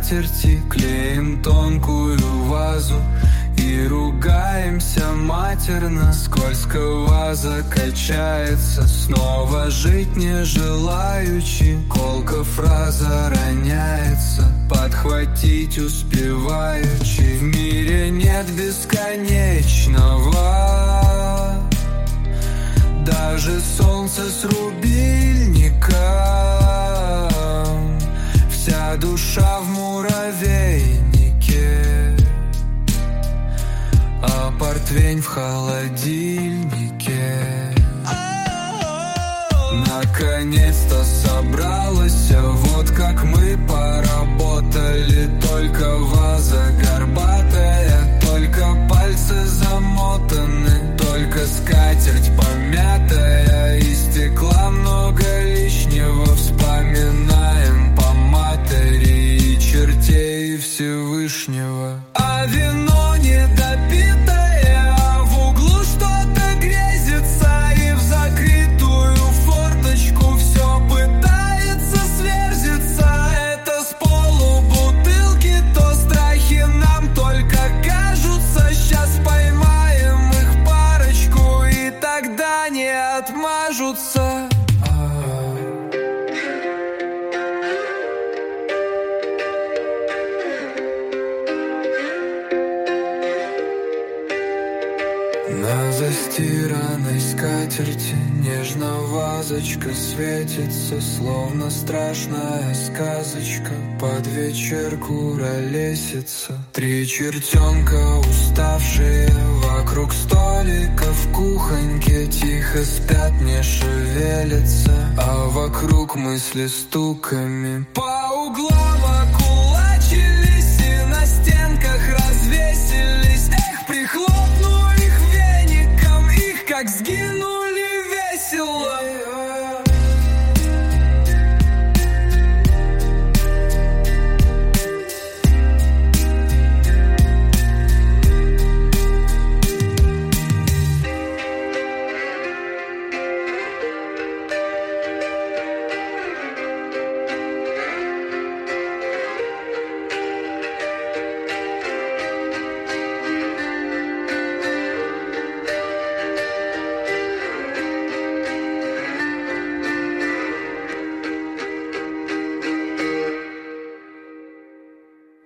скатерти, клеим тонкую вазу и ругаемся матерно. Скользко ваза качается, снова жить не желаючи. Колко фраза роняется, подхватить успеваючи. В мире нет бесконечного, даже солнце с рубильником. Вся душа в муравейнике, а портвейн в холодильнике. Наконец-то собралась, вот как мы поработали. Только ваза горбатая, только пальцы замотаны, только скатерть помятая, и стекла много лишнего. Вспоминаем по матери и чертей Всевышнего. А вино недопитое, в углу что-то грезится, и в закрытую форточку все пытается сверзиться. Это с полубутылки, то страхи нам только кажутся. Сейчас поймаем их парочку, и тогда не отмажутся. На застиранной скатерти нежно вазочка светится, словно страшная сказочка. Под вечер куролесится. Три чертенка уставшие вокруг столика в кухоньке тихо спят, не шевелятся, а вокруг мысли стуками.